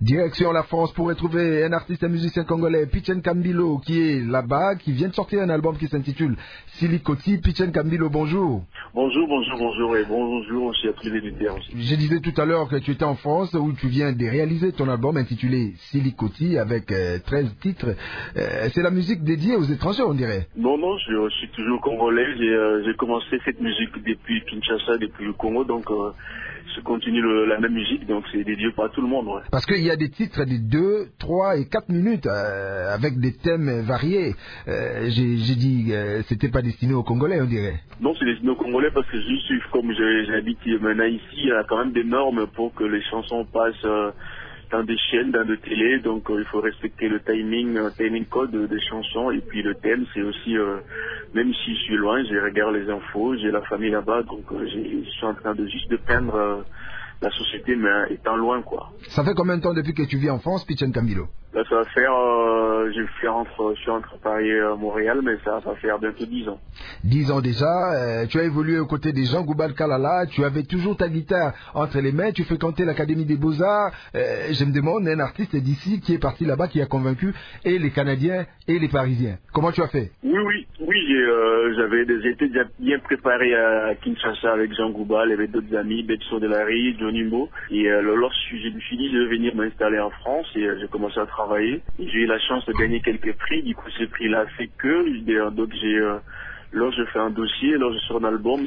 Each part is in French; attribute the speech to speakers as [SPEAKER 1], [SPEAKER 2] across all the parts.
[SPEAKER 1] Direction la France pour retrouver un artiste et musicien congolais, Pitchen Kambilo, qui est là-bas, qui vient de sortir un album qui s'intitule Silikoti. Pitchen Kambilo, bonjour.
[SPEAKER 2] Bonjour et bonjour aussi à tous les éditeurs aussi.
[SPEAKER 1] Je disais tout à l'heure que tu étais en France où tu viens de réaliser ton album intitulé Silikoti avec 13 titres. C'est la musique dédiée aux étrangers, on dirait.
[SPEAKER 2] Non, je suis toujours congolais. J'ai commencé cette musique depuis Kinshasa, depuis le Congo, donc je continue la même musique, donc c'est dédié pas à tout le monde. Ouais.
[SPEAKER 1] Parce qu'il y a des titres de 2, 3 et 4 minutes avec des thèmes variés. J'ai dit c'était pas destiné aux Congolais, on dirait.
[SPEAKER 2] Non, c'est destiné aux Congolais parce que juste comme j'habite maintenant ici, il y a quand même des normes pour que les chansons passent dans des chaînes, dans des télés, donc il faut respecter le timing code des chansons, et puis le thème c'est aussi, même si je suis loin, je regarde les infos, j'ai la famille là-bas, donc je suis en train de juste de peindre la société, mais étant loin quoi.
[SPEAKER 1] Ça fait combien de temps depuis que tu vis en France, Pitchen Kambilo?
[SPEAKER 2] Là ça va faire, je suis entre Paris et Montréal, mais ça va faire bientôt 10 ans.
[SPEAKER 1] 10 ans déjà, tu as évolué aux côtés des Jean Goubal Kalala, tu avais toujours ta guitare entre les mains, tu fréquentais l'Académie des Beaux-Arts. Je me demande, un artiste d'ici qui est parti là-bas, qui a convaincu et les Canadiens et les Parisiens. Comment tu as fait?
[SPEAKER 2] Oui, j'avais été bien préparé à Kinshasa avec Jean Goubal, avec d'autres amis, Betso Delary, Johnny Mo. Et lorsque je me suis dit de venir m'installer en France, et j'ai commencé à travailler. J'ai eu la chance de gagner quelques prix, du coup ces prix-là fait que, donc lorsque je fais un dossier, lorsque je sors un album,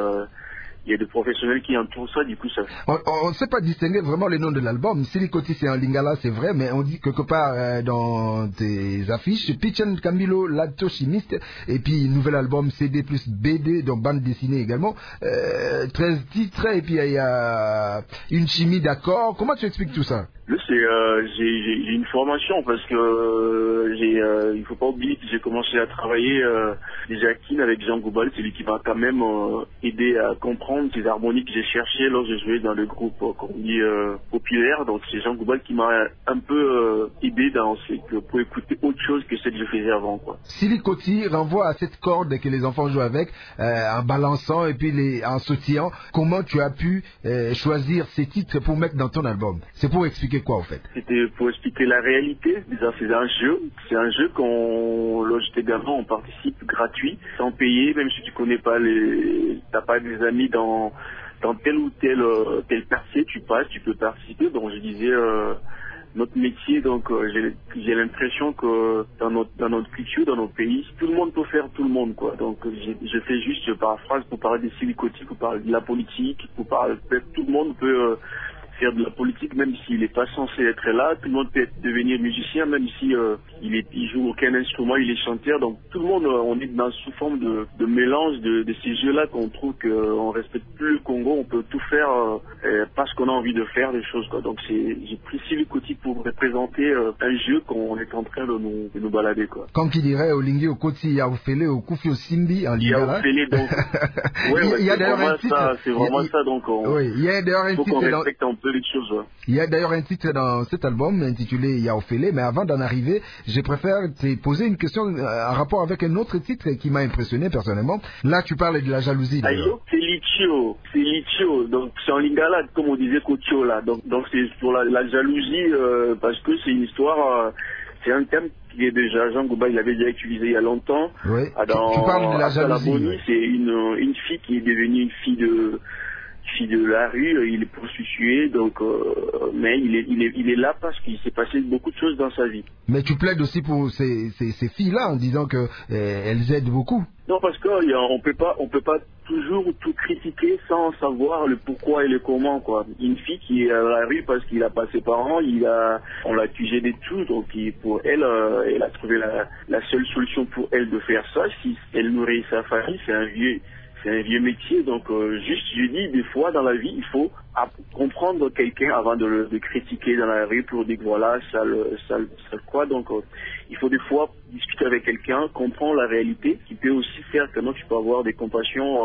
[SPEAKER 2] il y a des professionnels qui entourent ça, du coup ça.
[SPEAKER 1] On ne sait pas distinguer vraiment le nom de l'album. Silikoti c'est en lingala, c'est vrai, mais on dit quelque part dans tes affiches, Pitchen Kambilo, l'atochimiste, et puis nouvel album CD plus BD, donc bande dessinée également, 13 titres, et puis il y a une chimie d'accords. Comment tu expliques tout ça?
[SPEAKER 2] J'ai une formation parce que il faut pas oublier que j'ai commencé à travailler déjà avec Jean Goubal, c'est lui qui m'a quand même aidé à comprendre ces harmonies que j'ai cherchées lorsque je jouais dans le groupe qu'on dit populaire. Donc c'est Jean Goubal qui m'a un peu aidé pour écouter autre chose que ce que je faisais avant quoi.
[SPEAKER 1] Silikoti renvoie à cette corde que les enfants jouent avec en balançant et puis en sautillant. Comment tu as pu choisir ces titres pour mettre dans ton album? C'est pour expliquer quoi en fait? C'était
[SPEAKER 2] pour expliquer la réalité. Déjà c'est un jeu. C'est un jeu lorsque j'étais gamin, on participe gratuit, sans payer, même si tu connais pas t'as pas des amis dans tel ou tel percée, tu peux participer. Donc je disais notre métier, donc j'ai l'impression que dans notre culture, dans notre pays, tout le monde peut faire tout le monde quoi. Donc je fais juste, je paraphrase pour parler des Silikoti, pour parler de la politique, tout le monde peut faire de la politique, même s'il n'est pas censé être là. Tout le monde peut devenir musicien, même si il joue aucun instrument, il est chanteur. Donc tout le monde, on est sous forme de mélange de ces jeux-là qu'on trouve qu'on respecte plus le Congo. On peut tout faire parce qu'on a envie de faire des choses quoi. Donc j'ai pris Silikoti pour représenter un jeu qu'on est en train de nous balader quoi.
[SPEAKER 1] Comme qui dirait Olingi Okoti Yaoufele Okufi Osimbi en lingala.
[SPEAKER 2] Yaoufele donc. Il y a d'ailleurs un titre. C'est vraiment ça donc.
[SPEAKER 1] Oui, il y a d'ailleurs un titre.
[SPEAKER 2] Faut qu'on respecte un peu les choses. Ouais.
[SPEAKER 1] Il y a d'ailleurs un titre dans cet album intitulé Yaoufele, mais avant d'en arriver, je préfère te poser une question en rapport avec un autre titre qui m'a impressionné personnellement. Là, tu parles de la jalousie.
[SPEAKER 2] C'est Lichio, donc c'est en lingala comme on disait Kocho là. Donc c'est pour la jalousie parce que c'est une histoire, c'est un thème qui est déjà Jean Goubal il avait déjà utilisé il y a longtemps.
[SPEAKER 1] Oui. Tu parles de la jalousie.
[SPEAKER 2] Oui. C'est une fille qui est devenue une fille de la rue, il est prostitué, donc mais il est là parce qu'il s'est passé beaucoup de choses dans sa vie.
[SPEAKER 1] Mais tu plaides aussi pour ces filles-là en disant que elles aident beaucoup.
[SPEAKER 2] Non, parce que on peut pas toujours tout critiquer sans savoir le pourquoi et le comment quoi. Une fille qui est à la rue parce qu'il a pas ses parents, on l'a accusé de tout, donc pour elle, elle a trouvé la seule solution pour elle de faire ça. Si elle nourrit sa famille, c'est un vieux métier, donc juste je dis des fois dans la vie il faut comprendre quelqu'un avant de le critiquer dans la rue pour dire que voilà ça quoi, donc il faut des fois discuter avec quelqu'un, comprendre la réalité qui peut aussi faire que non tu peux avoir des compassions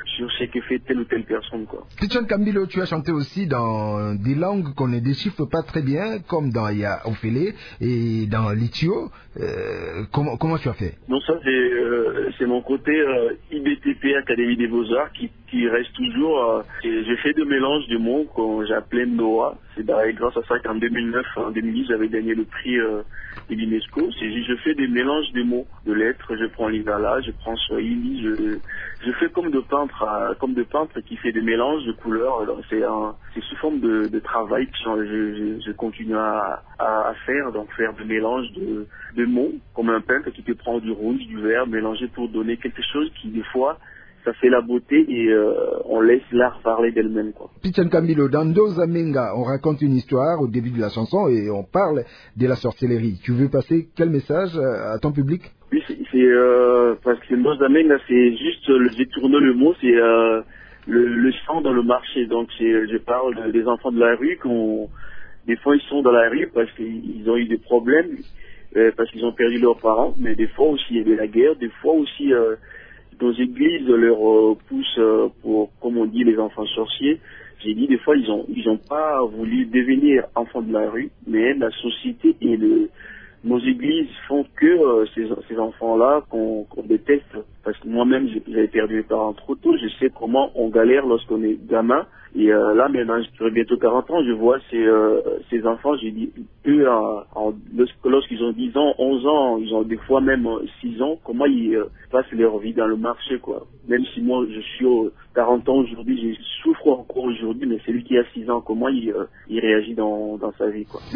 [SPEAKER 2] sur ce que fait telle ou telle personne, quoi.
[SPEAKER 1] Pichon Kambilo, tu as chanté aussi dans des langues qu'on ne déchiffre pas très bien, comme dans Yaofele et dans Litio. Comment tu as fait?
[SPEAKER 2] Donc ça, c'est mon côté IBTP, Académie des Beaux-Arts, qui reste toujours... j'ai fait des mélanges de mots qu'on j'appelais Noah. C'est grâce à ça qu'en 2009, en 2010, j'avais gagné le prix de l'UNESCO. Je fais des mélanges de mots, de lettres. Je prends Lingala, je prends Swahili, je fais comme de peintre qui fait des mélanges de couleurs. C'est sous forme de travail que je continue à faire, donc faire des mélanges de mots, comme un peintre qui te prend du rouge, du vert, mélanger pour donner quelque chose qui, des fois, ça fait la beauté et on laisse l'art parler d'elle-même, quoi.
[SPEAKER 1] Pichon Kambilo, dans Ndoza Menga, on raconte une histoire au début de la chanson et on parle de la sorcellerie. Tu veux passer quel message à ton public?
[SPEAKER 2] Oui, parce que Ndoza Menga, c'est juste, j'ai tourné le mot, c'est le sang dans le marché. Donc je parle des enfants de la rue des fois ils sont dans la rue parce qu'ils ont eu des problèmes, parce qu'ils ont perdu leurs parents, mais des fois aussi il y avait la guerre, des fois aussi nos églises leur poussent pour, comme on dit, les enfants sorciers. J'ai dit des fois ils ont pas voulu devenir enfants de la rue, mais la société et nos églises font que ces enfants-là qu'on déteste. Parce que moi-même j'avais perdu mes parents trop tôt, je sais comment on galère lorsqu'on est gamin. Et là maintenant, j'aurai bientôt 40 ans, je vois ces enfants, j'ai dit, eux, lorsqu'ils ont 10 ans, 11 ans, ils ont des fois même 6 ans, comment ils passent leur vie dans le marché, quoi. Même si moi, je suis 40 ans aujourd'hui, je souffre encore aujourd'hui, mais celui qui a 6 ans, comment il réagit dans sa vie, quoi.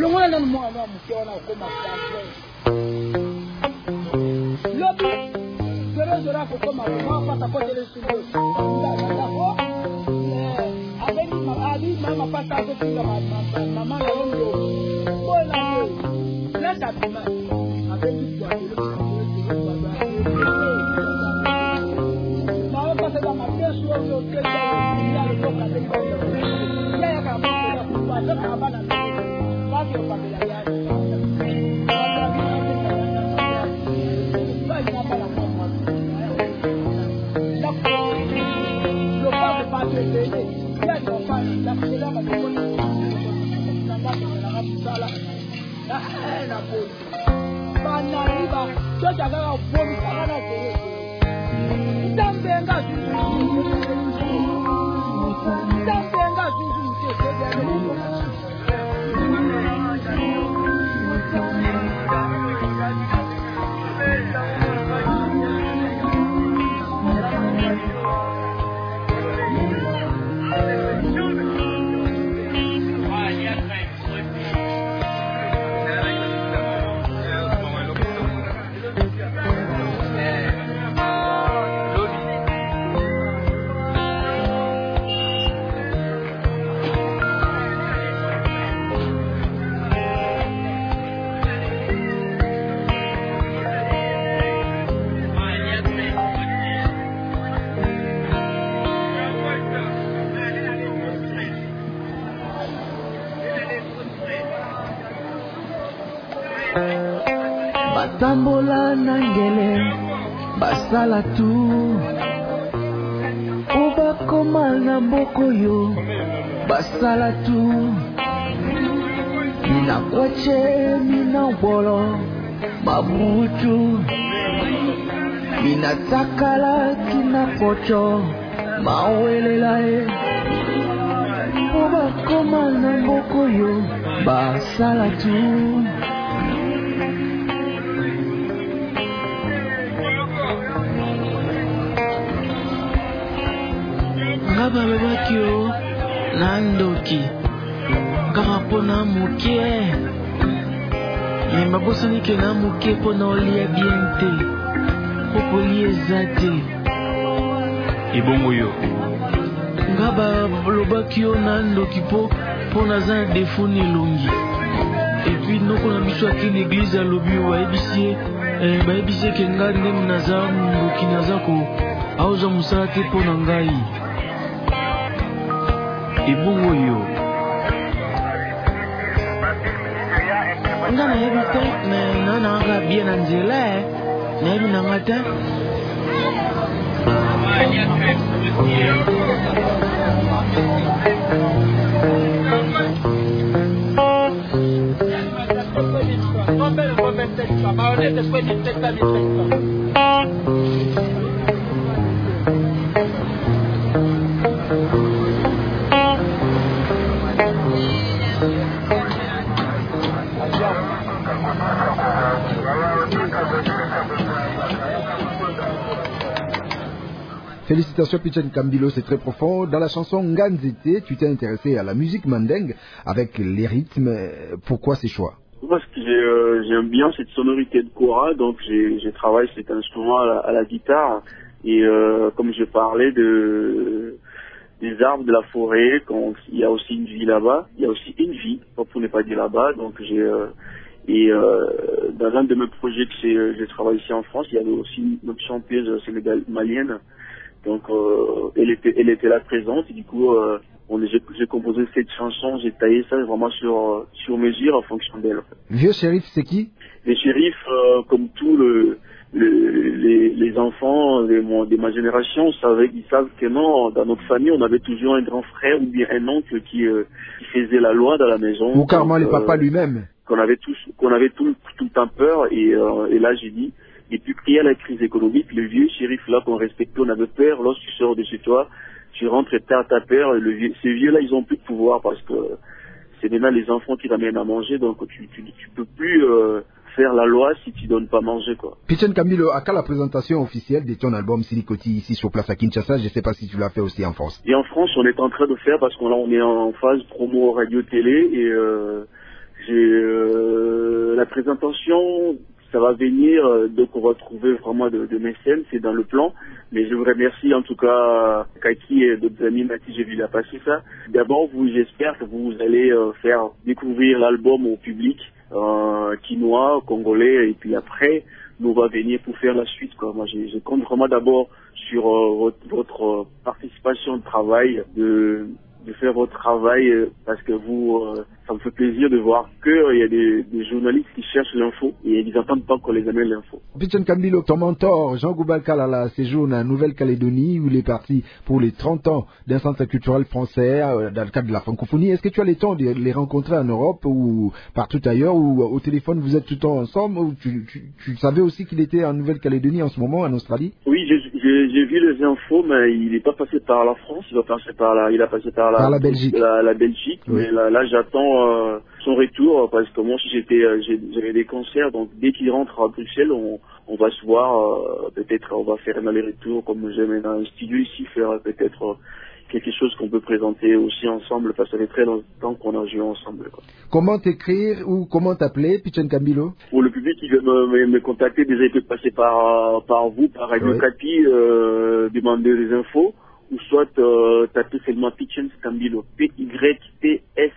[SPEAKER 3] Batambola nangele basala tu Oba koma na mboko yo basala tu Mina kwache mina bolo mabutu Mina takala kina kocho mawelela Oba koma na mboko yo basala tu Ngaba babakio nandoki kaka pona muke Yemba bosani ke na muke pona olia biente Poko liezate Ibongo yo Ngaba babakio nandoki pona zan defuni longi Et puis noko na biso aki l'église à lobi wa ebisie Baebisie ke nga ndem naza mboki naza ko Aoza musala te pona ngai Ibongo yo Nga na yebi te me na nga bien anzela na yebi na nga te
[SPEAKER 1] Félicitations Pichen Kambilo, c'est très profond. Dans la chanson Nganzete, tu t'es intéressé à la musique mandingue avec les rythmes. Pourquoi ces choix?
[SPEAKER 2] Parce que j'aime bien cette sonorité de kora, donc j'ai travaillé cet instrument à la guitare. Et comme je parlais des arbres de la forêt, il y a aussi une vie là-bas, il y a aussi une vie, pour ne pas dire là-bas. Donc dans un de mes projets que j'ai travaillé ici en France, il y avait aussi une autre chanteuse sénégalienne. Donc elle était là présente et du coup j'ai composé cette chanson, j'ai taillé ça vraiment sur mesure en fonction d'elle.
[SPEAKER 1] Vieux shérif, c'est qui?
[SPEAKER 2] Les shérifs, comme tous les enfants de ma génération, ils savent que non, dans notre famille on avait toujours un grand frère ou bien un oncle qui faisait la loi dans la maison.
[SPEAKER 1] Ou carrément le papa lui-même.
[SPEAKER 2] Qu'on avait tout le temps peur et là j'ai dit. Et puis qu'il y a la crise économique, le vieux shérif là qu'on respectait, on avait peur. Lorsque tu sors de chez toi, tu rentres et t'as peur. Ces vieux là, ils ont plus de pouvoir parce que c'est maintenant les enfants qui t'amènent à manger. Donc tu peux plus faire la loi si tu donnes pas à manger quoi.
[SPEAKER 1] Pichen Kambilo, à quand la présentation officielle de ton album Silikoti ici sur place à Kinshasa? Je sais pas si tu l'as fait aussi en France.
[SPEAKER 2] Et en France, on est en train de faire parce qu'on est en phase promo radio-télé et la présentation. Ça va venir, donc on va trouver vraiment de mécènes, c'est dans le plan. Mais je vous remercie en tout cas Kaki et d'autres amis à qui j'ai vu la passer ça. D'abord, j'espère que vous allez faire découvrir l'album au public quinois, congolais, et puis après, nous on va venir pour faire la suite, quoi. Moi, je compte vraiment d'abord sur votre participation de travail, de faire votre travail parce que ça me fait plaisir de voir qu'il y a des journalistes qui cherchent l'info et ils n'entendent pas qu'on les amène l'info.
[SPEAKER 1] Pichen Kambilo, ton mentor Jean Goubal Kalala séjourne en Nouvelle-Calédonie où il est parti pour les 30 ans d'un centre culturel français dans le cadre de la francophonie. Est-ce que tu as le temps de les rencontrer en Europe ou partout ailleurs ou au téléphone vous êtes tout le temps ensemble ou tu savais aussi qu'il était en Nouvelle-Calédonie en ce moment, en Australie?
[SPEAKER 2] Oui, j'ai vu les infos, mais il n'est pas passé par la France, il a passé par la
[SPEAKER 1] Belgique.
[SPEAKER 2] La Belgique, oui. Mais là j'attends son retour parce que moi j'avais des concerts, donc dès qu'il rentre à Bruxelles, on va se voir, peut-être on va faire un aller-retour comme j'aime dans un studio ici, faire peut-être quelque chose qu'on peut présenter aussi ensemble parce que ça fait très longtemps qu'on a joué ensemble, quoi.
[SPEAKER 1] Comment t'écrire ou comment t'appeler, Pichen Kambilo?
[SPEAKER 2] Pour le public qui veut me contacter, déjà il peut passer par vous, par Radio Kapi, demander des infos. Ou soit taper seulement Pichen Kambilo, Pytshens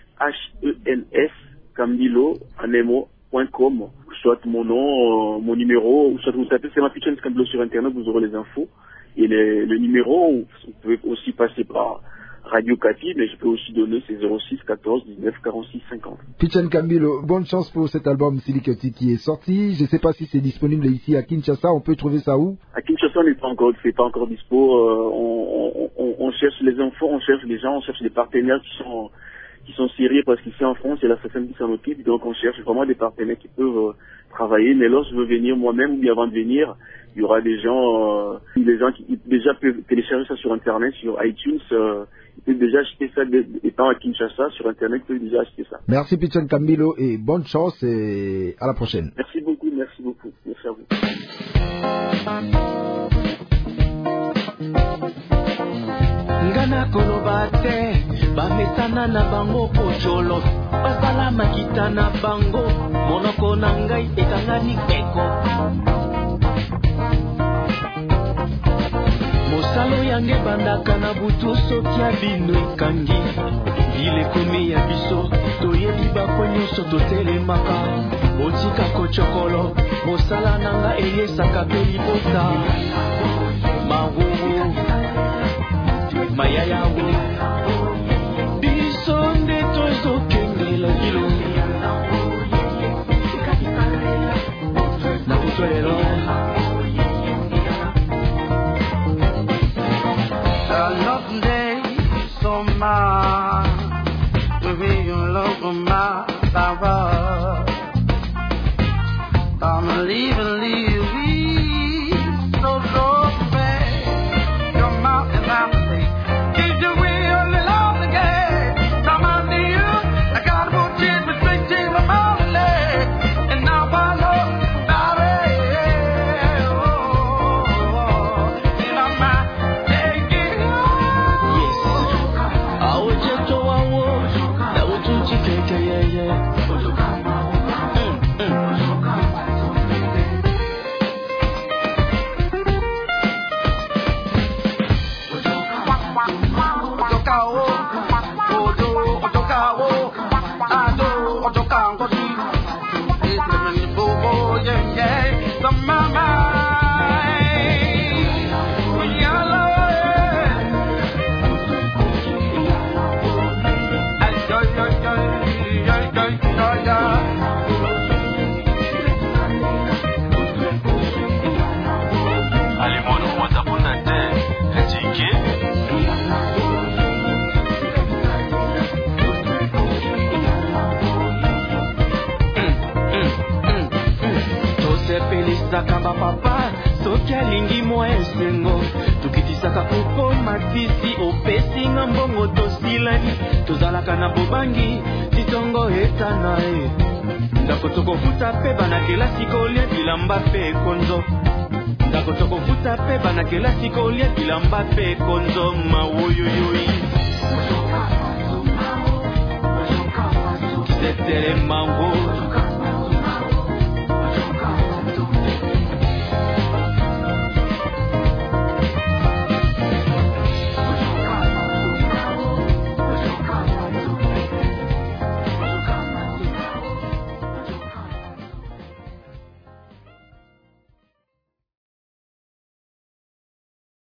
[SPEAKER 2] Kambilo, anemo.com, soit mon nom, mon numéro, ou soit vous tapez seulement Pichen Kambilo sur internet, vous aurez les infos. Et le numéro, vous pouvez aussi passer par Radio Kapi, mais je peux aussi donner c'est 06 14 19 46 50.
[SPEAKER 1] Pichen Kambilo, bonne chance pour cet album Silikoti qui est sorti. Je ne sais pas si c'est disponible ici à Kinshasa. On peut trouver ça où?
[SPEAKER 2] À Kinshasa, c'est pas encore dispo. On cherche les infos, on cherche les gens, on cherche des partenaires qui sont sérieux parce qu'ici en France, il y a la SFM qui s'en occupe. Donc on cherche vraiment des partenaires qui peuvent travailler. Mais lorsque je veux venir moi-même ou bien avant de venir, il y aura des gens qui déjà peuvent télécharger ça sur Internet, sur iTunes. Ils peuvent déjà acheter ça étant à Kinshasa, sur Internet, ils peuvent déjà acheter ça.
[SPEAKER 1] Merci Pichen Kambilo et bonne chance et à la prochaine.
[SPEAKER 2] Merci beaucoup. Merci à vous.
[SPEAKER 3] Ngana kolobate, bamesana na bango pocholo, basala makita na bango, monoko na ngai ekangani peko. Mosalo yange bandaka na butu soki ya bino ekangi, ile komi ya biso, toyebi bako nyonso totelemaka, otika kochokolo, mosala nanga eyesaka pe libota, mawowo, mayayawo, biso nde tozokengela kilo, na butu lelo. Kamba papa soki alingi mwa esengo tukitisaka kuko matisi opesi nga mbongo tosilani tozalaka na bobangi titongo etana ndako tokofuta pe bana kelasi kolia bilamba pe konzo ndako tokofuta pe bana kelasi kolia bilamba pe konzo mawoyoyoi kisetelema